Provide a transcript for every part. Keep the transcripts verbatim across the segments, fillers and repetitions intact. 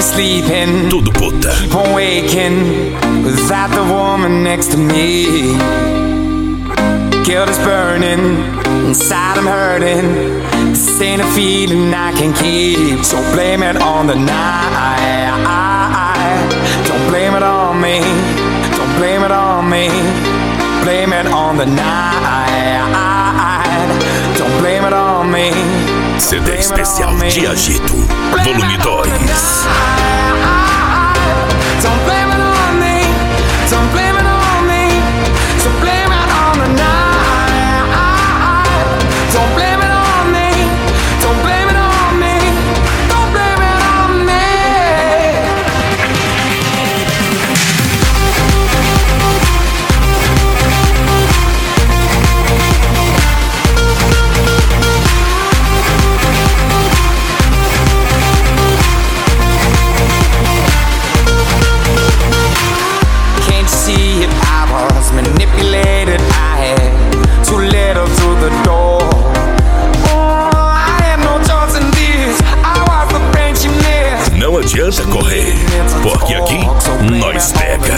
sleeping. Tudo puta. Keep on waking without the woman next to me. Guilt is burning, inside I'm hurting. This ain't a feeling I can keep. So blame it on the night. Don't blame it on me. Don't blame it on me. Blame it on the night. Don't blame it on me. C D especial de Agito, volume dois. Don't blame it on me. Don't blame it on me. So blame it on the night. Don't blame it on me. Don't blame it on me. Don't blame it on me. Can't you see it? I was manipulated. I had too little through the door. Oh, I had no choice in this. I was the friend she missed. Não adianta correr, porque aqui nós pega.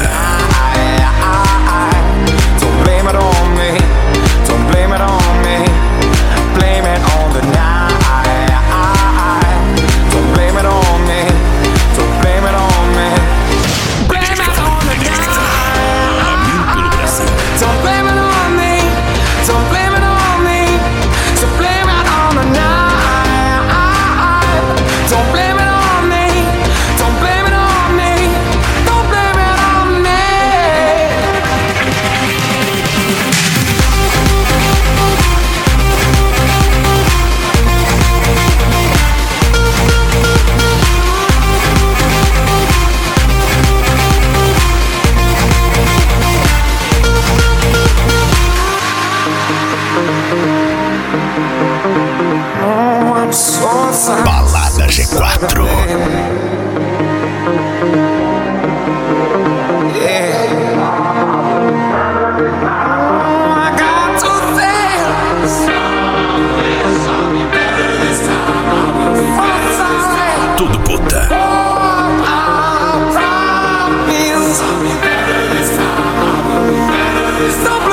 Don't blame it on me. Don't blame it on me. Blame it on the night. Don't blame it on me. Don't blame it on me. Blame it on the night. Caminho pelo Brasil. Don't blame it on me. Don't blame it on me. So blame it on the night. Don't blame it on me. Don't blame it on me. Don't blame it on me. Oh, I'm so sorry. Balada G quatro. I got two things. I'm sorry. Tudo puta. I promise. So